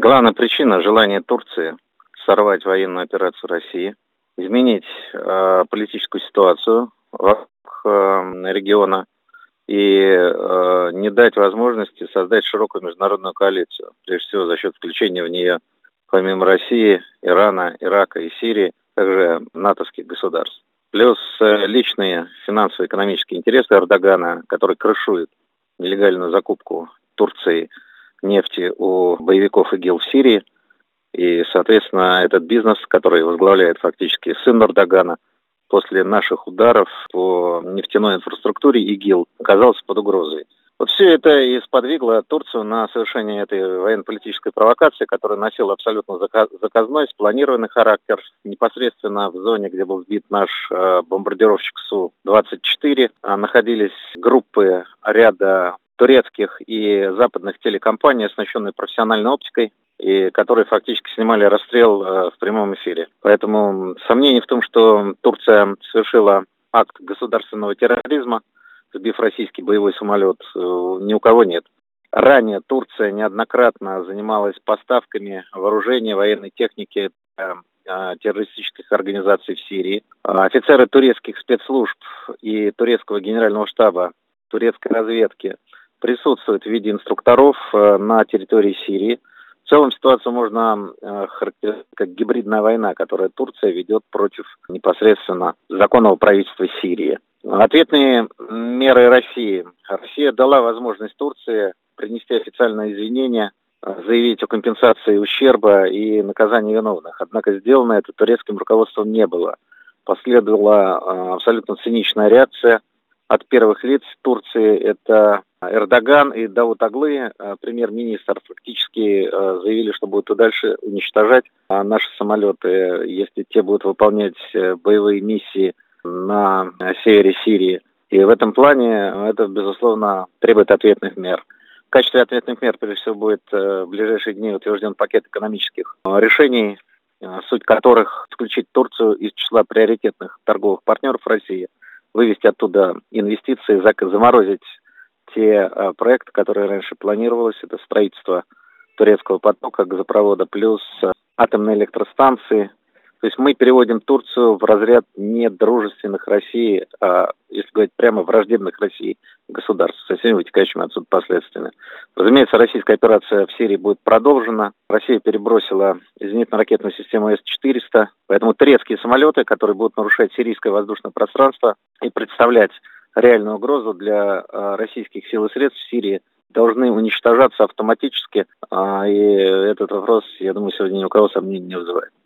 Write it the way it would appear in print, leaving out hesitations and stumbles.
Главная причина — желание Турции сорвать военную операцию России, изменить политическую ситуацию вокруг региона и не дать возможности создать широкую международную коалицию, прежде всего за счет включения в нее, помимо России, Ирана, Ирака и Сирии, также натовских государств. Плюс личные финансово-экономические интересы Эрдогана, который крышует нелегальную закупку Турции нефти у боевиков ИГИЛ в Сирии. И, соответственно, этот бизнес, который возглавляет фактически сын Эрдогана, после наших ударов по нефтяной инфраструктуре ИГИЛ оказался под угрозой. Вот все это и сподвигло Турцию на совершение этой военно-политической провокации, которая носила абсолютно заказной, спланированный характер. Непосредственно в зоне, где был сбит наш бомбардировщик Су-24, находились группы ряда турецких и западных телекомпаний, оснащенные профессиональной оптикой, и которые фактически снимали расстрел в прямом эфире. Поэтому сомнений в том, что Турция совершила акт государственного терроризма, сбив российский боевой самолет, ни у кого нет. Ранее Турция неоднократно занималась поставками вооружения, военной техники террористических организаций в Сирии. Офицеры турецких спецслужб и турецкого генерального штаба, турецкой разведки присутствуют в виде инструкторов на территории Сирии. В целом ситуацию можно характеризовать как гибридная война, которую Турция ведет против непосредственно законного правительства Сирии. Ответные меры России. Россия дала возможность Турции принести официальное извинение, заявить о компенсации ущерба и наказании виновных. Однако сделано это турецким руководством не было. Последовала абсолютно циничная реакция от первых лиц Турции. Это Эрдоган и Давут Оглы, премьер-министр, фактически заявили, что будут и дальше уничтожать наши самолеты, если те будут выполнять боевые миссии на севере Сирии. И в этом плане это, безусловно, требует ответных мер. В качестве ответных мер, прежде всего, будет в ближайшие дни утвержден пакет экономических решений, суть которых исключить Турцию из числа приоритетных торговых партнеров России, вывести оттуда инвестиции, заморозить те проекты, которые раньше планировалось. Это строительство турецкого потока, газопровода, плюс атомные электростанции. То есть мы переводим Турцию в разряд недружественных России, если говорить прямо, враждебных России государств, со всеми вытекающими отсюда последствиями. Разумеется, российская операция в Сирии будет продолжена. Россия перебросила зенитно-ракетную систему С-400, поэтому турецкие самолеты, которые будут нарушать сирийское воздушное пространство и представлять реальную угрозу для российских сил и средств в Сирии, должны уничтожаться автоматически. И этот вопрос, я думаю, сегодня ни у кого сомнений не вызывает.